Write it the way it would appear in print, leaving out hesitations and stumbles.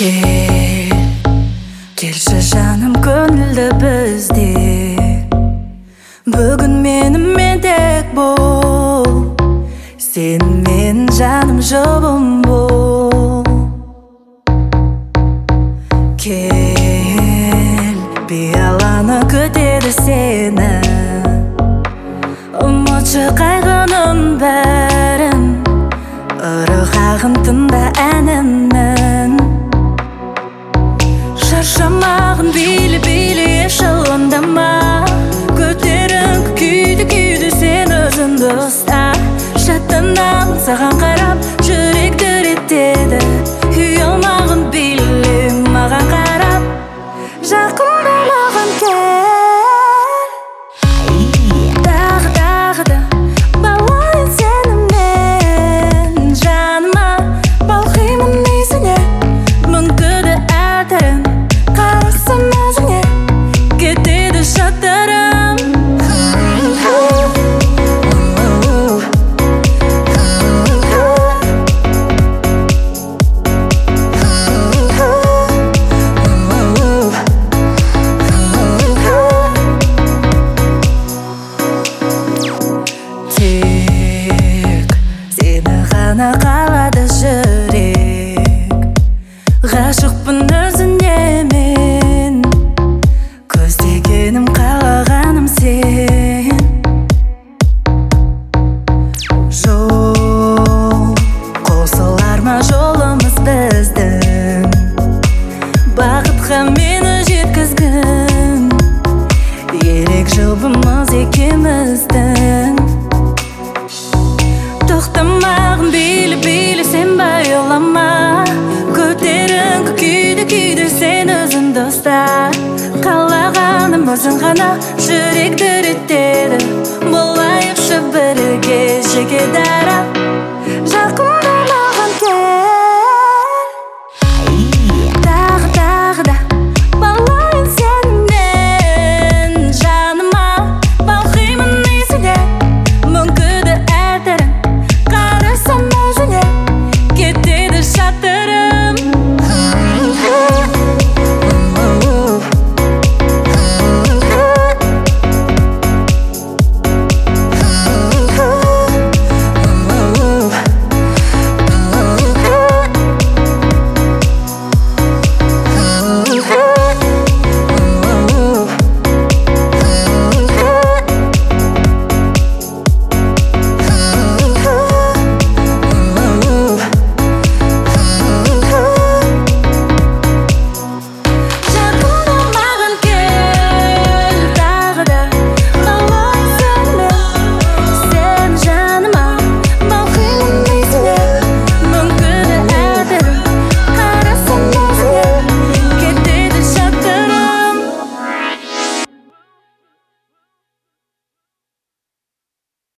Келші жаным көңілді бізде. Бүгін менімен тек бол, сен мен жаным жұбым бол. Кел, пиаланы күтеді сені, ұмытшы қайғының бәрін, ырғағын тыңда әнімнің. Шаршамағын билі-билі еш алаңдама, көтеріңкі күйді сен өзіңді ұста. Шаттанамын саған қарап, жүрек дір етеді, ұялмағын биле маған қарап. Жақында маған кел, тағы да балайын сенімен жаныма. Балқимын есіне, мүңкіді әтірін, қарасам өзіңе кетеді шаттарым. Тек сені ғана қалады жүрек, ғашықпын өзіңе мен, көздегенім қалағаным сен. Жол қосылар ма жолымыз біздің, бақытқа мені жеткізгін, ерек жұбымыз екеуміздің. Тоқтамағын билі-билі сен байылама, көтеріңкі күйді сен өзіңді ұста. Қалағаным өзің ғана, жүрек дір етеді, болайықшы бірге жеке дара. Жақын